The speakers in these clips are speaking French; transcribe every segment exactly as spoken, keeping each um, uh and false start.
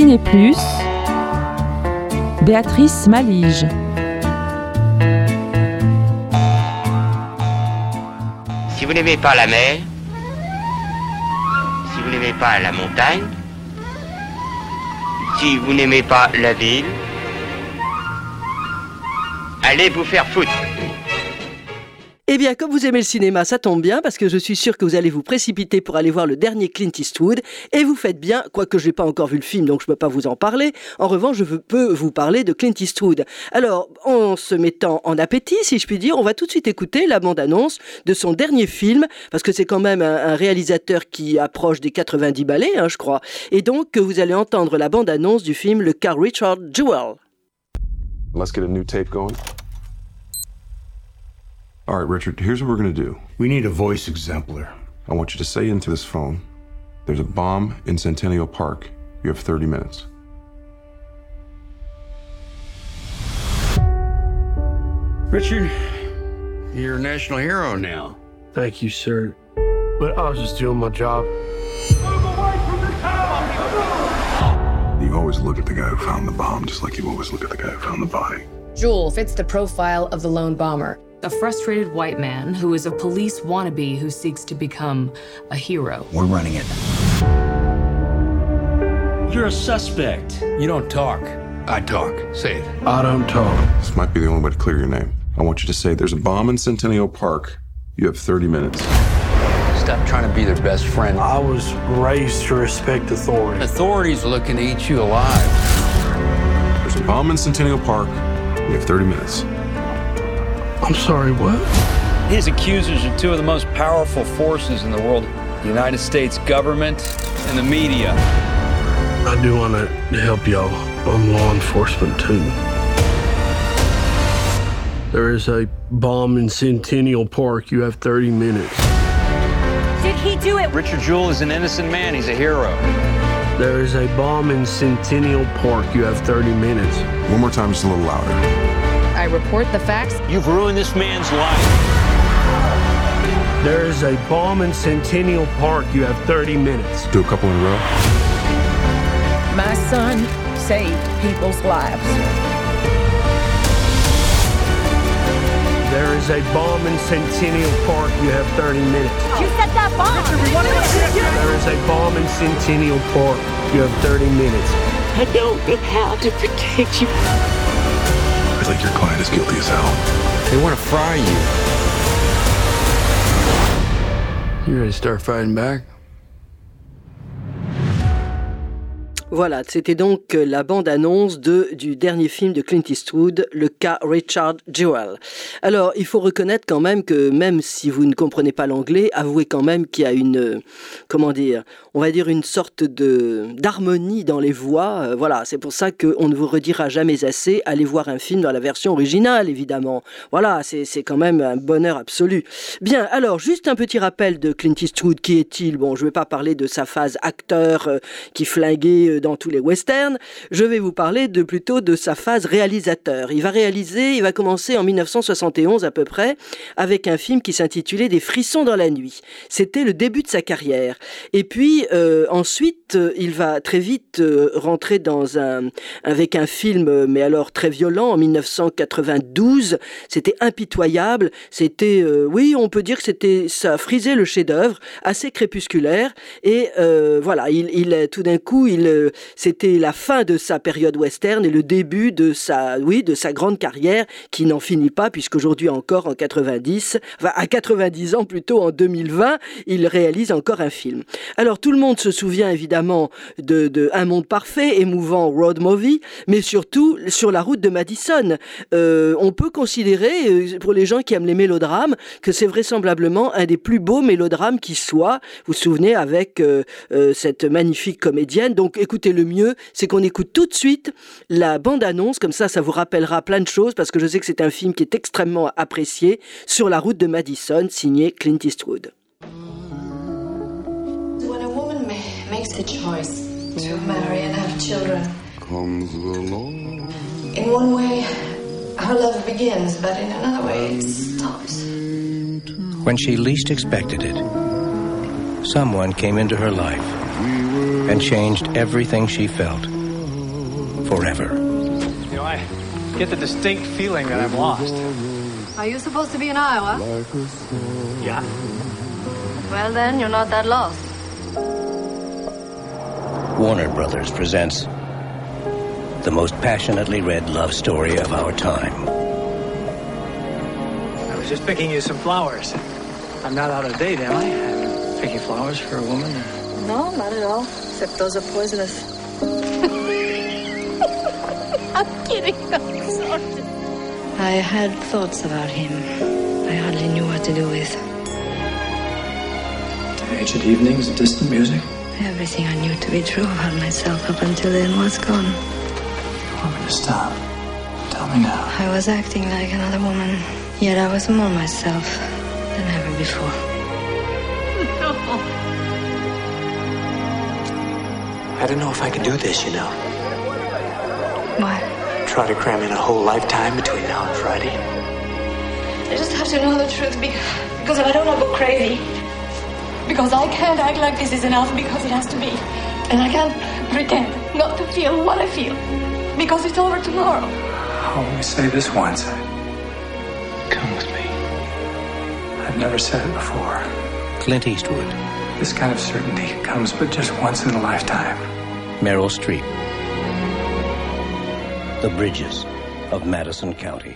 Ciné Plus, Béatrice Malige. Si vous n'aimez pas la mer, si vous n'aimez pas la montagne, si vous n'aimez pas la ville, allez vous faire foutre. Eh bien, comme vous aimez le cinéma, ça tombe bien, parce que je suis sûr que vous allez vous précipiter pour aller voir le dernier Clint Eastwood, et vous faites bien, quoique je n'ai pas encore vu le film, donc je ne peux pas vous en parler. En revanche, je peux vous parler de Clint Eastwood. Alors, en se mettant en appétit, si je puis dire, on va tout de suite écouter la bande-annonce de son dernier film, parce que c'est quand même un, un réalisateur qui approche des quatre-vingt-dix balais, hein, je crois. Et donc, vous allez entendre la bande-annonce du film Le cas Richard Jewell. Let's get a new tape going. All right, Richard, here's what we're going to do. We need a voice exemplar. I want you to say into this phone, there's a bomb in Centennial Park. You have thirty minutes. Richard, you're a national hero now. Thank you, sir. But I was just doing my job. You always look at the guy who found the bomb, just like you always look at the guy who found the body. Jewel fits the profile of the lone bomber. A frustrated white man who is a police wannabe who seeks to become a hero. We're running it. You're a suspect. You don't talk. I talk. Say it. I don't talk. This might be the only way to clear your name. I want you to say there's a bomb in Centennial Park. You have thirty minutes. Stop trying to be their best friend. I was raised to respect authority. Authorities are looking to eat you alive. There's a bomb in Centennial Park. You have thirty minutes. I'm sorry, what? His accusers are two of the most powerful forces in the world. The United States government and the media. I do want to help y'all. I'm law enforcement, too. There is a bomb in Centennial Park. You have thirty minutes. Did he do it? Richard Jewell is an innocent man. He's a hero. There is a bomb in Centennial Park. You have thirty minutes. One more time, just a little louder. I report the facts. You've ruined this man's life. There is a bomb in Centennial Park. You have thirty minutes. Do a couple in a row. My son saved people's lives. There is a bomb in Centennial Park. You have thirty minutes. You set that bomb. There is a bomb in Centennial Park. You have thirty minutes. I don't know how to protect you. I think your client is guilty as hell. They want to fry you. You ready to start fighting back? Voilà, c'était donc la bande-annonce de, du dernier film de Clint Eastwood, Le cas Richard Jewell. Alors, il faut reconnaître quand même que même si vous ne comprenez pas l'anglais, avouez quand même qu'il y a une, comment dire, on va dire une sorte de d'harmonie dans les voix. Euh, voilà, c'est pour ça qu'on ne vous redira jamais assez, allez voir un film dans la version originale, évidemment. Voilà, c'est, c'est quand même un bonheur absolu. Bien, alors, juste un petit rappel de Clint Eastwood, qui est-il ? Bon, je ne vais pas parler de sa phase acteur euh, qui flinguait euh, dans tous les westerns, je vais vous parler de, plutôt de sa phase réalisateur. Il va réaliser, il va commencer en dix-neuf cent soixante et onze à peu près, avec un film qui s'intitulait Des frissons dans la nuit. C'était le début de sa carrière. Et puis, euh, ensuite, euh, il va très vite euh, rentrer dans un, avec un film, euh, mais alors très violent, en dix-neuf cent quatre-vingt-douze. C'était impitoyable. C'était, euh, oui, on peut dire que c'était, ça frisait le chef-d'œuvre, assez crépusculaire. Et euh, voilà, il, il, tout d'un coup, il c'était la fin de sa période western et le début de sa, oui, de sa grande carrière qui n'en finit pas puisqu'aujourd'hui encore en quatre-vingt-dix, enfin à quatre-vingt-dix ans plutôt en deux mille vingt, il réalise encore un film. Alors tout le monde se souvient évidemment de, de Un monde parfait, émouvant road movie, mais surtout Sur la route de Madison. Euh, on peut considérer, pour les gens qui aiment les mélodrames, que c'est vraisemblablement un des plus beaux mélodrames qui soit. Vous vous souvenez avec euh, euh, cette magnifique comédienne. Donc écoutez, le mieux, c'est qu'on écoute tout de suite la bande-annonce, comme ça, ça vous rappellera plein de choses, parce que je sais que c'est un film qui est extrêmement apprécié, Sur la route de Madison, signé Clint Eastwood. When a woman ma- makes a choice to marry and have children, Comes along. in one way, her love begins, but in another way, it stops. When she least expected it, someone came into her life and changed everything she felt. forever. You know, I get the distinct feeling that I'm lost. Are you supposed to be in Iowa? Yeah. Well, then, you're not that lost. Warner Brothers presents the most passionately read love story of our time. I was just picking you some flowers. I'm not out of date, am I? I'm picking flowers for a woman? Or... No, not at all. Except those are poisonous. I'm kidding. I'm sorry. I had thoughts about him. I hardly knew what to do with. Aged evenings, distant music. Everything I knew to be true about myself up until then was gone. You want me to stop? Tell me now. I was acting like another woman, yet I was more myself than ever before. No. I don't know if I can do this, you know. Why? Try to cram in a whole lifetime between now and Friday. I just have to know the truth because, because if I don't, I'll go crazy. Because I can't act like this is enough because it has to be. And I can't pretend not to feel what I feel. Because it's over tomorrow. I'll only say this once. Come with me. I've never said it before. Clint Eastwood. This kind of certainty comes but just once in a lifetime. Meryl Streep. The Bridges of Madison County.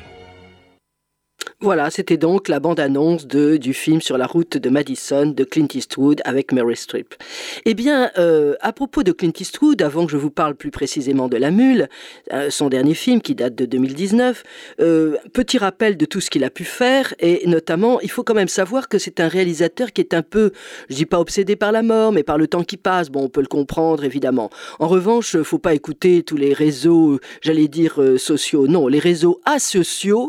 Voilà, c'était donc la bande-annonce de, du film Sur la route de Madison de Clint Eastwood avec Meryl Streep. Eh bien, euh, à propos de Clint Eastwood, avant que je vous parle plus précisément de La Mule, euh, son dernier film qui date de deux mille dix-neuf, euh, petit rappel de tout ce qu'il a pu faire, et notamment, il faut quand même savoir que c'est un réalisateur qui est un peu, je dis pas obsédé par la mort, mais par le temps qui passe. Bon, on peut le comprendre, évidemment. En revanche, faut pas écouter tous les réseaux, j'allais dire euh, sociaux, non, les réseaux asociaux,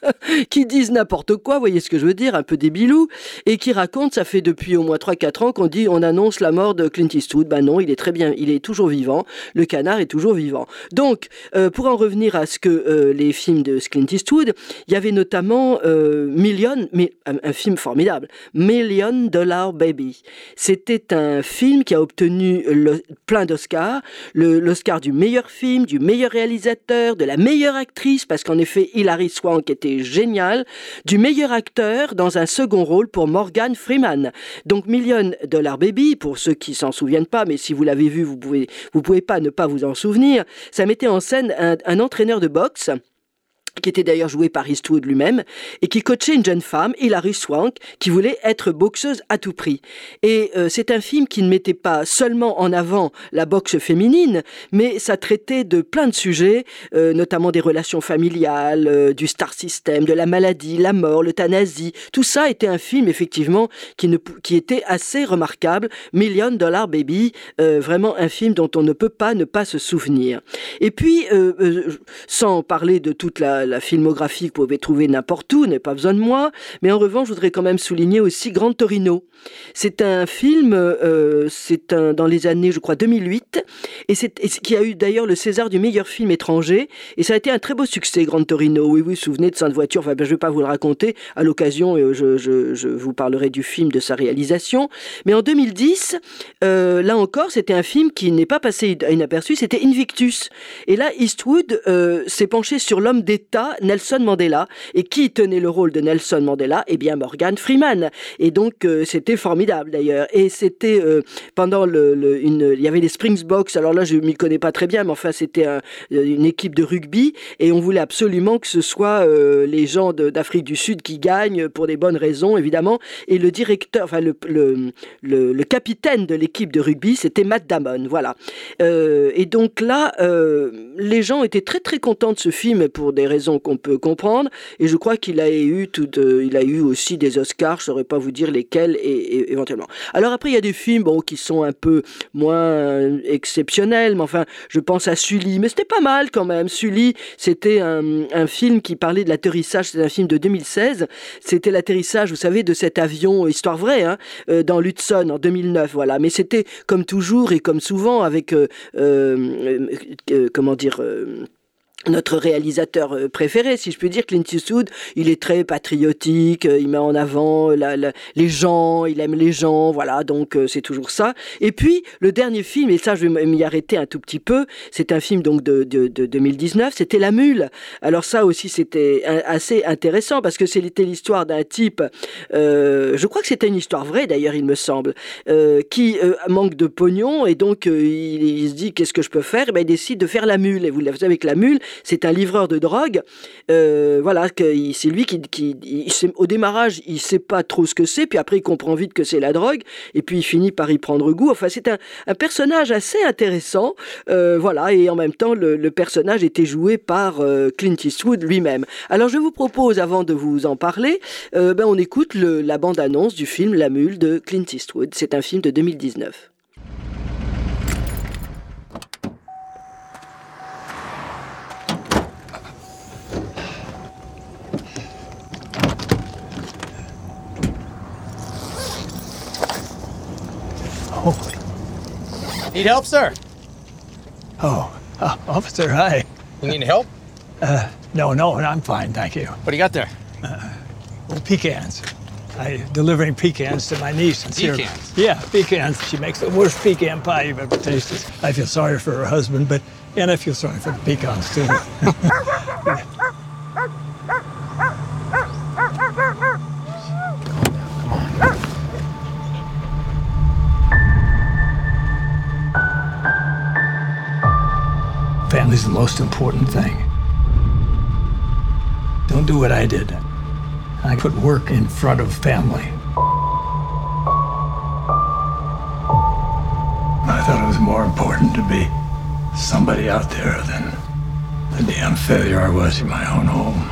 qui disent n'importe quoi, vous voyez ce que je veux dire, un peu débilou, et qui racontent, ça fait depuis au moins trois quatre ans qu'on dit, on annonce la mort de Clint Eastwood. Ben non, il est très bien, il est toujours vivant, le canard est toujours vivant. Donc, euh, pour en revenir à ce que euh, les films de Clint Eastwood, il y avait notamment euh, Million, mais, un, un film formidable, Million Dollar Baby. C'était un film qui a obtenu le, plein d'Oscars, le, l'Oscar du meilleur film, du meilleur réalisateur, de la meilleure actrice, parce qu'en effet, Hilary Swank était géniale, du meilleur acteur dans un second rôle pour Morgan Freeman. Donc Million Dollar Baby, pour ceux qui s'en souviennent pas, mais si vous l'avez vu, vous pouvez, vous pouvez pas ne pas vous en souvenir, ça mettait en scène un, un entraîneur de boxe qui était d'ailleurs joué par Eastwood lui-même, et qui coachait une jeune femme, Hilary Swank, qui voulait être boxeuse à tout prix. Et euh, c'est un film qui ne mettait pas seulement en avant la boxe féminine, mais ça traitait de plein de sujets, euh, notamment des relations familiales, euh, du star system, de la maladie, la mort, l'euthanasie. Tout ça était un film, effectivement, qui, ne, qui était assez remarquable. Million Dollar Baby, euh, vraiment un film dont on ne peut pas ne pas se souvenir. Et puis, euh, euh, sans parler de toute la la filmographie que vous pouvez trouver n'importe où, n'est pas besoin de moi, mais en revanche, je voudrais quand même souligner aussi Gran Torino. C'est un film, euh, c'est un, dans les années, je crois, deux mille huit, et c'est, et qui a eu d'ailleurs le César du meilleur film étranger, et ça a été un très beau succès, Gran Torino. Oui, oui, vous vous souvenez de Sainte Voiture, enfin, ben, je ne vais pas vous le raconter, à l'occasion, euh, je, je, je vous parlerai du film, de sa réalisation, mais en deux mille dix, euh, là encore, c'était un film qui n'est pas passé inaperçu, c'était Invictus, et là, Eastwood euh, s'est penché sur l'homme d'État Nelson Mandela. Et qui tenait le rôle de Nelson Mandela? Eh bien, Morgan Freeman. Et donc, euh, c'était formidable d'ailleurs. Et c'était euh, pendant le, le, une, il y avait les Springboks. Alors là, je m'y connais pas très bien, mais enfin, c'était un, une équipe de rugby. Et on voulait absolument que ce soit euh, les gens de, d'Afrique du Sud qui gagnent pour des bonnes raisons, évidemment. Et le directeur, enfin, le, le, le, le capitaine de l'équipe de rugby, c'était Matt Damon. Voilà. Euh, et donc là, euh, les gens étaient très très contents de ce film pour des raisons qu'on peut comprendre, et je crois qu'il a eu tout, euh, il a eu aussi des Oscars, je saurais pas vous dire lesquels, et, et éventuellement. Alors après, il y a des films bon, qui sont un peu moins exceptionnels, mais enfin, je pense à Sully, mais c'était pas mal quand même. Sully, c'était un, un film qui parlait de l'atterrissage, c'est un film de deux mille seize, c'était l'atterrissage, vous savez, de cet avion, histoire vraie, hein, euh, dans l'Hudson en deux mille neuf, voilà. Mais c'était comme toujours et comme souvent avec, euh, euh, euh, comment dire... Euh, notre réalisateur préféré, si je puis dire. Clint Eastwood, il est très patriotique, il met en avant la, la, les gens, il aime les gens, voilà, donc euh, c'est toujours ça. Et puis, le dernier film, et ça je vais m'y arrêter un tout petit peu, c'est un film donc de, de, de deux mille dix-neuf, c'était La Mule. Alors ça aussi, c'était un, assez intéressant, parce que c'était l'histoire d'un type, euh, je crois que c'était une histoire vraie d'ailleurs, il me semble, euh, qui euh, manque de pognon, et donc euh, il, il se dit, qu'est-ce que je peux faire? Et ben, il décide de faire La Mule, et vous l'avez avec La Mule, c'est un livreur de drogue, euh, voilà, que, c'est lui qui, qui il, au démarrage, il sait pas trop ce que c'est, puis après il comprend vite que c'est la drogue, et puis il finit par y prendre goût. Enfin, c'est un, un personnage assez intéressant, euh, voilà, et en même temps, le, le personnage était joué par euh, Clint Eastwood lui-même. Alors, je vous propose, avant de vous en parler, euh, ben, on écoute le, la bande-annonce du film La Mule de Clint Eastwood. C'est un film de deux mille dix-neuf. Holy. Need help, sir? Oh, uh, officer, hi. You need help? Uh, no, no, I'm fine, thank you. What do you got there? Uh, well, pecans. I'm delivering pecans to my niece in Syria. Pecans? Yeah, pecans. She makes the worst pecan pie you've ever tasted. I feel sorry for her husband, but and I feel sorry for the pecans too. Family's the most important thing. Don't do what I did. I put work in front of family. I thought it was more important to be somebody out there than the damn failure I was in my own home.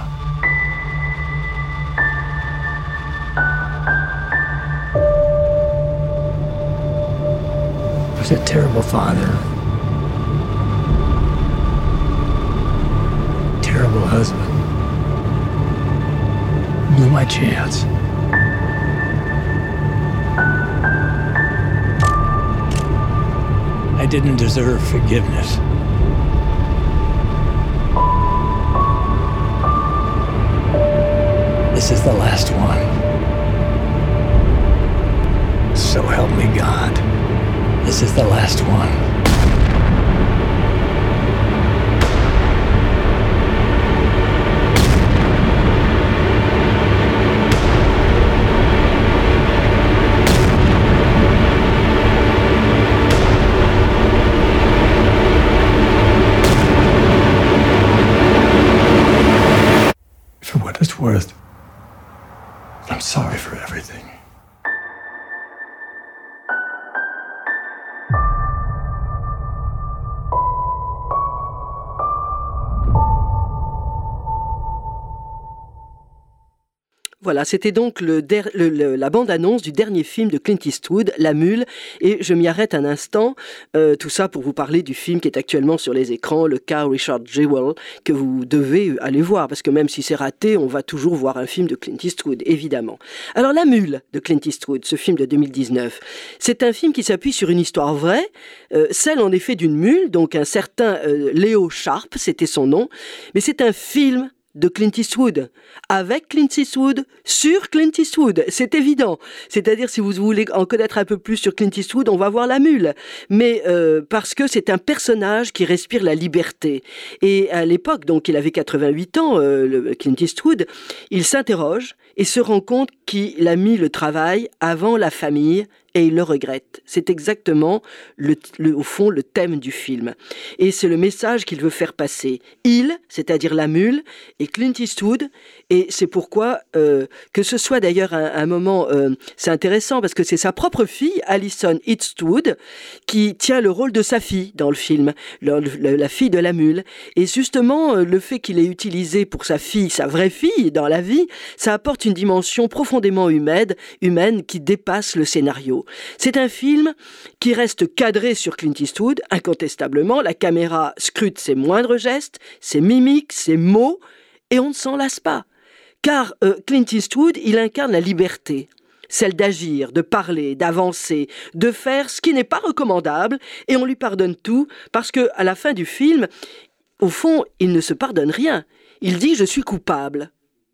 I was a terrible father. Terrible husband. Blew my chance. I didn't deserve forgiveness. This is the last one. So help me God. This is the last one. For what it's worth, I'm sorry for everything. Voilà, c'était donc le der- le, le, la bande-annonce du dernier film de Clint Eastwood, La Mule, et je m'y arrête un instant, euh, tout ça pour vous parler du film qui est actuellement sur les écrans, le cas Richard Jewell, que vous devez aller voir, parce que même si c'est raté, on va toujours voir un film de Clint Eastwood, évidemment. Alors, La Mule de Clint Eastwood, ce film de deux mille dix-neuf, c'est un film qui s'appuie sur une histoire vraie, euh, celle en effet d'une mule, donc un certain euh, Léo Sharp, c'était son nom, mais c'est un film de Clint Eastwood, avec Clint Eastwood, sur Clint Eastwood, c'est évident. C'est-à-dire, si vous voulez en connaître un peu plus sur Clint Eastwood, on va voir La Mule. Mais euh, parce que c'est un personnage qui respire la liberté. Et à l'époque, donc il avait quatre-vingt-huit ans, euh, le Clint Eastwood, il s'interroge et se rend compte qu'il a mis le travail avant la famille et il le regrette. C'est exactement, le, le, au fond, le thème du film. Et c'est le message qu'il veut faire passer. Il, c'est-à-dire la mule, et Clint Eastwood, et c'est pourquoi, euh, que ce soit d'ailleurs un, un moment, euh, c'est intéressant, parce que c'est sa propre fille, Alison Eastwood, qui tient le rôle de sa fille dans le film, le, le, la fille de la mule. Et justement, le fait qu'il ait utilisé pour sa fille, sa vraie fille, dans la vie, ça apporte une dimension profondément humaine, humaine qui dépasse le scénario. C'est un film qui reste cadré sur Clint Eastwood, incontestablement. La caméra scrute ses moindres gestes, ses mimiques, ses mots, et on ne s'en lasse pas. Car euh, Clint Eastwood, il incarne la liberté, celle d'agir, de parler, d'avancer, de faire ce qui n'est pas recommandable, et on lui pardonne tout, parce que à la fin du film, au fond, il ne se pardonne rien. Il dit « je suis coupable ».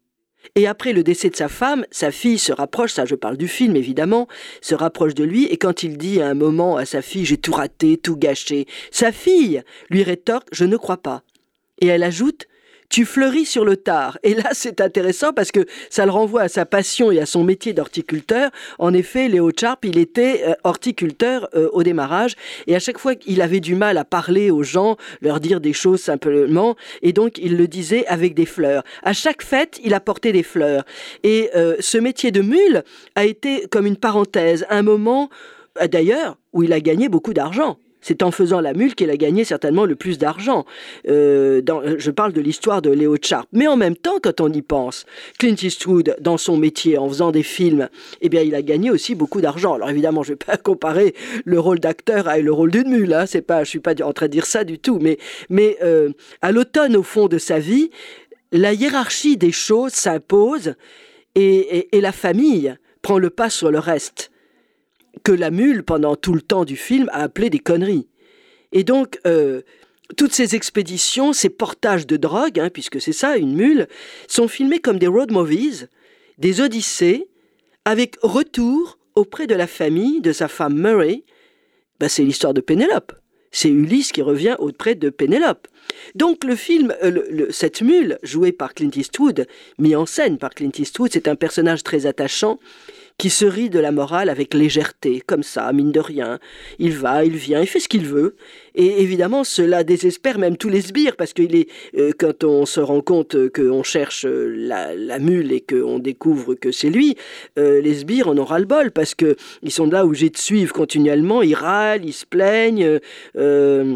Et après le décès de sa femme, sa fille se rapproche, ça je parle du film évidemment, se rapproche de lui, et quand il dit à un moment à sa fille « j'ai tout raté, tout gâché », sa fille lui rétorque « je ne crois pas ». Et elle ajoute « tu fleuris sur le tard ». Et là, c'est intéressant parce que ça le renvoie à sa passion et à son métier d'horticulteur. En effet, Léo Sharp, il était euh, horticulteur euh, au démarrage. Et à chaque fois qu'il avait du mal à parler aux gens, leur dire des choses simplement, et donc il le disait avec des fleurs. À chaque fête, il apportait des fleurs. Et euh, ce métier de mule a été comme une parenthèse, un moment, euh, d'ailleurs, où il a gagné beaucoup d'argent. C'est en faisant la mule qu'il a gagné certainement le plus d'argent. Euh, dans, je parle de l'histoire de Léo Sharp. Mais en même temps, quand on y pense, Clint Eastwood, dans son métier, en faisant des films, eh bien, il a gagné aussi beaucoup d'argent. Alors évidemment, je ne vais pas comparer le rôle d'acteur avec le rôle d'une mule. Hein. C'est pas, je ne suis pas en train de dire ça du tout. Mais, mais euh, à l'automne, au fond de sa vie, la hiérarchie des choses s'impose et, et, et la famille prend le pas sur le reste, que la mule, pendant tout le temps du film, a appelé des conneries. Et donc, euh, toutes ces expéditions, ces portages de drogue, hein, puisque c'est ça, une mule, sont filmés comme des road movies, des odyssées, avec retour auprès de la famille de sa femme Murray. Ben, c'est l'histoire de Pénélope. C'est Ulysse qui revient auprès de Pénélope. Donc le film, euh, le, le, cette mule, jouée par Clint Eastwood, mis en scène par Clint Eastwood, c'est un personnage très attachant, qui se rit de la morale avec légèreté, comme ça, mine de rien. Il va, il vient, il fait ce qu'il veut. Et évidemment, cela désespère même tous les sbires, parce qu'il est, euh, quand on se rend compte qu'on cherche la, la mule et qu'on découvre que c'est lui, euh, les sbires en ont ras-le-bol, parce qu'ils sont là obligés de suivre continuellement, ils râlent, ils se plaignent... Euh,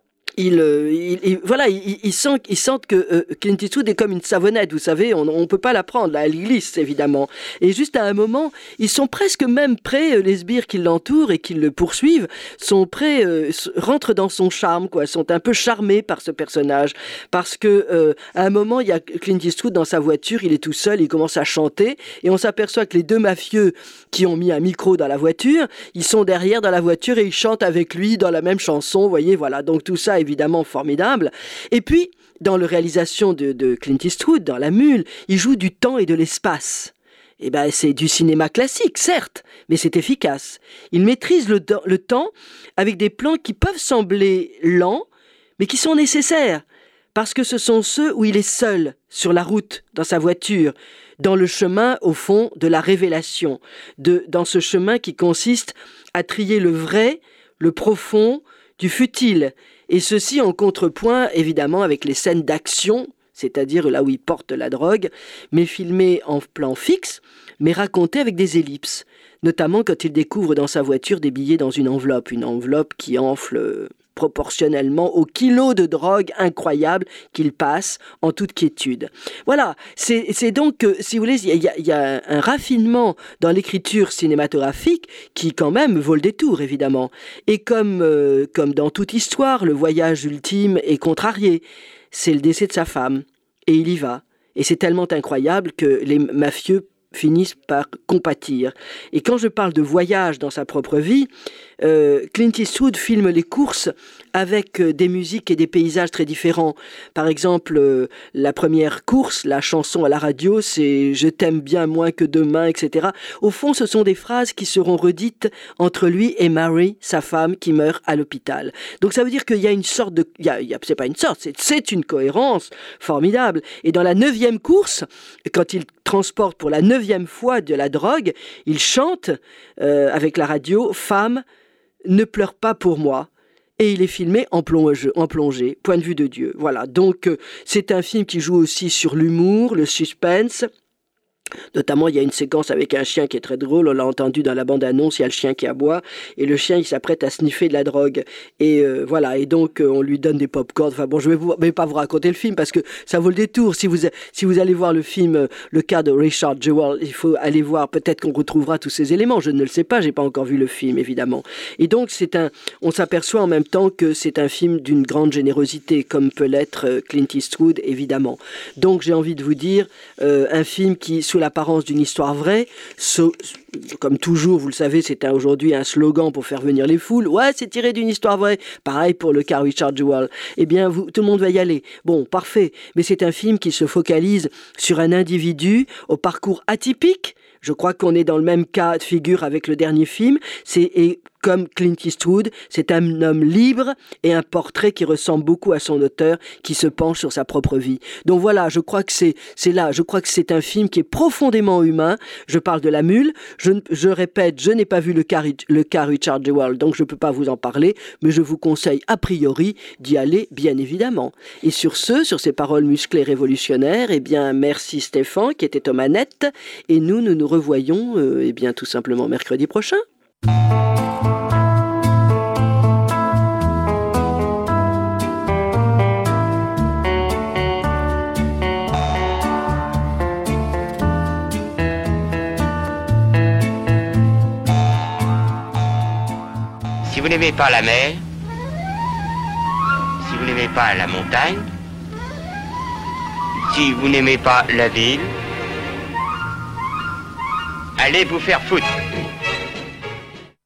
Il, il, il, voilà, ils il sentent, il sentent que euh, Clint Eastwood est comme une savonnette, vous savez, on ne peut pas la prendre, là, elle glisse évidemment. Et juste à un moment, ils sont presque même prêts, euh, les sbires qui l'entourent et qui le poursuivent, sont prêts, euh, rentrent dans son charme, quoi, sont un peu charmés par ce personnage. Parce que euh, à un moment, il y a Clint Eastwood dans sa voiture, il est tout seul, il commence à chanter, et on s'aperçoit que les deux mafieux qui ont mis un micro dans la voiture, ils sont derrière dans la voiture et ils chantent avec lui dans la même chanson, vous voyez, voilà. Donc tout ça, évidemment formidable. Et puis, dans la réalisation de, de Clint Eastwood, dans La Mule, il joue du temps et de l'espace. Eh ben, c'est du cinéma classique, certes, mais c'est efficace. Il maîtrise le, le temps avec des plans qui peuvent sembler lents, mais qui sont nécessaires, parce que ce sont ceux où il est seul, sur la route, dans sa voiture, dans le chemin, au fond, de la révélation, de, dans ce chemin qui consiste à trier le vrai, le profond, du futile, et ceci en contrepoint évidemment avec les scènes d'action, c'est-à-dire là où il porte la drogue, mais filmées en plan fixe, mais racontées avec des ellipses, notamment quand il découvre dans sa voiture des billets dans une enveloppe, une enveloppe qui enfle proportionnellement au kilo de drogue incroyable qu'il passe en toute quiétude. Voilà, c'est, c'est donc, si vous voulez, il y, y a un raffinement dans l'écriture cinématographique qui quand même vaut le détour, évidemment. Et comme, euh, comme dans toute histoire, le voyage ultime est contrarié. C'est le décès de sa femme, et il y va. Et c'est tellement incroyable que les mafieux finissent par compatir. Et quand je parle de voyage dans sa propre vie, euh, Clint Eastwood filme les courses avec euh, des musiques et des paysages très différents. Par exemple, euh, la première course, la chanson à la radio, c'est « Je t'aime bien moins que demain », et cetera. Au fond, ce sont des phrases qui seront redites entre lui et Mary, sa femme, qui meurt à l'hôpital. Donc ça veut dire qu'il y a une sorte de... Il y a, il y a, c'est pas une sorte, c'est, c'est une cohérence formidable. Et dans la neuvième course, quand il transporte pour la neuvième fois de la drogue, il chante euh, avec la radio « Femme, ne pleure pas pour moi ». Et il est filmé en, plonge, en plongée, point de vue de Dieu. Voilà, donc euh, c'est un film qui joue aussi sur l'humour, le suspense. Notamment, il y a une séquence avec un chien qui est très drôle, on l'a entendu dans la bande-annonce, il y a le chien qui aboie, et le chien, il s'apprête à sniffer de la drogue. Et euh, voilà, et donc, euh, on lui donne des pop-corn. Enfin bon, je ne vais, vais pas vous raconter le film, parce que ça vaut le détour. Si vous, si vous allez voir le film, euh, le cas de Richard Jewell, il faut aller voir, peut-être qu'on retrouvera tous ces éléments, je ne le sais pas, j'ai pas encore vu le film, évidemment. Et donc, c'est un, on s'aperçoit en même temps que c'est un film d'une grande générosité, comme peut l'être euh, Clint Eastwood, évidemment. Donc, j'ai envie de vous dire, euh, un film qui, sur sous l'apparence d'une histoire vraie. So, comme toujours, vous le savez, c'est un, aujourd'hui un slogan pour faire venir les foules. Ouais, c'est tiré d'une histoire vraie. Pareil pour le cas Richard Jewell. Eh bien, vous, tout le monde va y aller. Bon, parfait. Mais c'est un film qui se focalise sur un individu au parcours atypique. Je crois qu'on est dans le même cas de figure avec le dernier film. C'est et comme Clint Eastwood, c'est un homme libre et un portrait qui ressemble beaucoup à son auteur, qui se penche sur sa propre vie. Donc voilà, je crois que c'est c'est là. Je crois que c'est un film qui est profondément humain. Je parle de La Mule. Je, je répète, je n'ai pas vu le cas, le cas Richard Jewell, donc je peux pas vous en parler, mais je vous conseille a priori d'y aller, bien évidemment. Et sur ce, sur ces paroles musclées révolutionnaires, eh bien merci Stéphane qui était aux manettes, et nous nous nous revoyons, euh, eh bien tout simplement mercredi prochain. Si vous n'aimez pas la mer, si vous n'aimez pas la montagne, si vous n'aimez pas la ville, allez vous faire foutre.